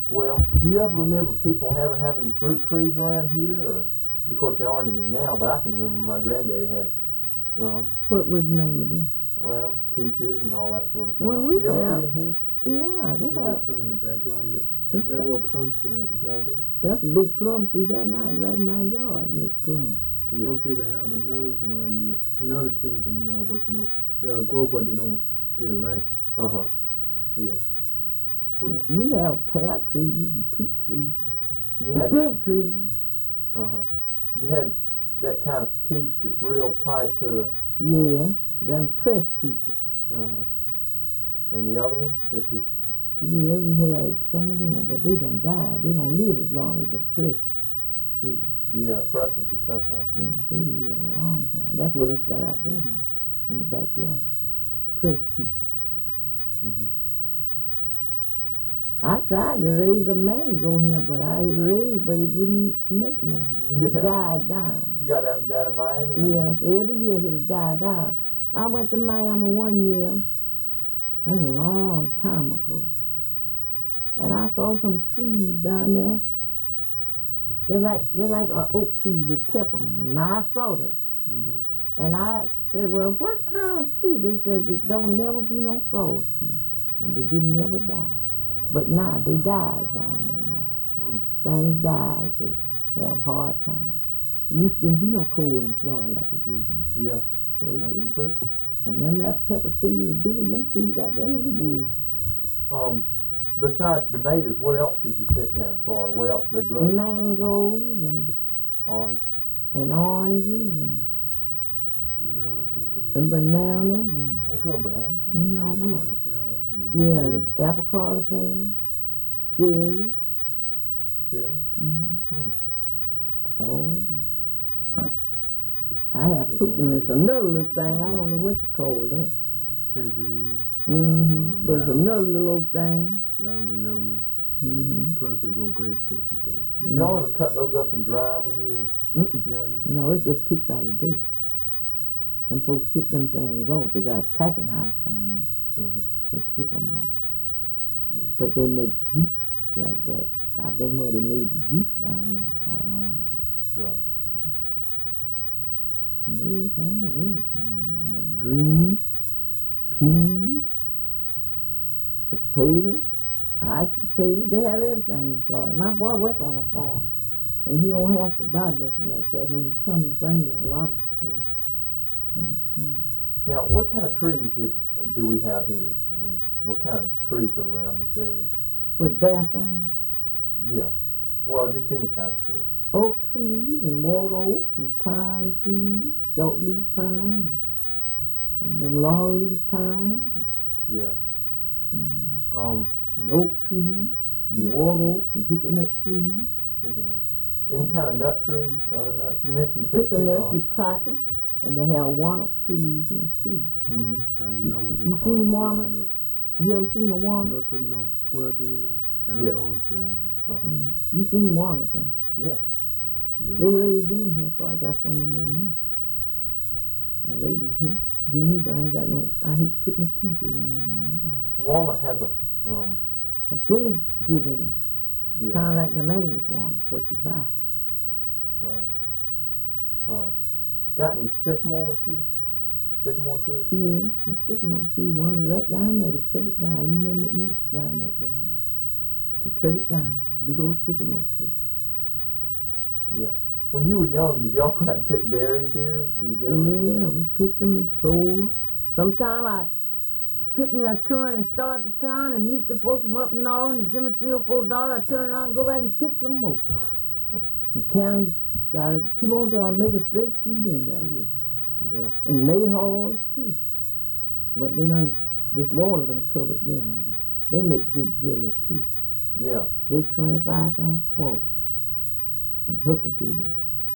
Well, do you ever remember people ever having fruit trees around here? Or, of course, there aren't any now, but I can remember my granddaddy had some. What was the name of this? Well, peaches and all that sort of thing. Well, we Did you ever have. see them here? Yeah, We they got have. some in the backyard. There go a plum tree right now. Y'all do? That's a big plum tree that night right in my yard, makes plum. Yeah. Some people have, but none of the trees in the yard, but they'll grow, but they don't get right. Uh-huh. Yeah. We have pear trees and peach trees, You had, big trees. uh-huh. You had that kind of peach that's real tight to Yeah, them pressed peaches. uh-huh. And the other one that just, Yeah, we had some of them, but they done died. They don't live as long as the pressed trees. yeah, Crescent's a tough one. Yeah, they live a long time. That's what us got out there now, in the backyard. Pressed peaches. Mm-hmm. I tried to raise a mango here, but but it wouldn't make nothing. It Yeah. died down. You got that down in Miami? Yes, every year it'll die down. I went to Miami one year, that's a long time ago, and I saw some trees down there. They're like an oak tree with pepper on them. Now I saw that, Mm-hmm. and I said, "Well, what kind of tree?" They said it don't never be no frost here, and they didn't never die. But now they died down there now. Mm. Things died. They have hard times. Used to be no cold in Florida like it is. Yeah, So that's did. true. And them that pepper trees is bigger than them trees out there in the woods. Besides tomatoes, what else did you pick down in Florida? What else do they grow? Mangoes Orange. and oranges No, and bananas and They grow bananas. yeah, apricot pear, cherry. Yeah. Mm-hmm. Oh, I have picked them. It's another little thing. I don't know what you call that. Tangerine, Mm-hmm. But it's another little thing. llama. Mm-hmm. Plus they grow grapefruits and things. Did y'all ever cut those up and dry them when you were Mm-mm. younger? No, it's just picked by the day. Them folks ship them things off. They got a packing house down there. Mm-hmm. They ship them off. But they make juice like that. I've been where they made the juice down there. I don't know. Right. They have everything down there. Greens, peas, potatoes, iced potatoes. They have everything in Florida. My boy work on a farm. And he don't have to buy nothing like that. When he comes, he brings a lot of stuff. When he comes. Now, what kind of trees do we have here? I mean, what kind of trees are around this area? With bare things. Yeah. Well, just any kind of tree. Oak trees and water oak and pine trees, short leaf pine, and them long leaf pines, Yeah. and oak trees, and Yeah. water oak and hickory trees. Any kind of nut trees, other nuts? You mentioned you picked Hickory pecans. is crackers, and they have walnut trees here too. Mm-hmm. I know what You call seen square walnut? nuts. You ever seen a walnut? Nuts with no square bee, Have Yeah. those, man. Uh-huh. You seen walnuts, ain't Yeah. you? They raised them here, 'cause I got some in there now. A lady here, give me, but I ain't got no, I hate to put my teeth in there now. Walnut has A big good in it. yeah, Kind of like the English ones, what you buy. right. Got any sycamores here? Sycamore tree? Yeah, it's sycamore tree, one right down there, they cut it down. You remember it moved down that down there. They cut it down. Big old sycamore tree. Yeah. When you were young, did y'all go out and pick berries here? And you get 'em? Yeah, we picked them and sold them. Sometimes I pick me a turn and start the town and meet the folks from up north and give me $3 or $4. I turn around and go back and pick some more. And can't, gotta keep on till I make a straight shoot in that wood. Yeah. And mayhaws too. But they done, this water done covered them. They make good jelly too. Yeah. They 25 cents a quart. And huckleberries.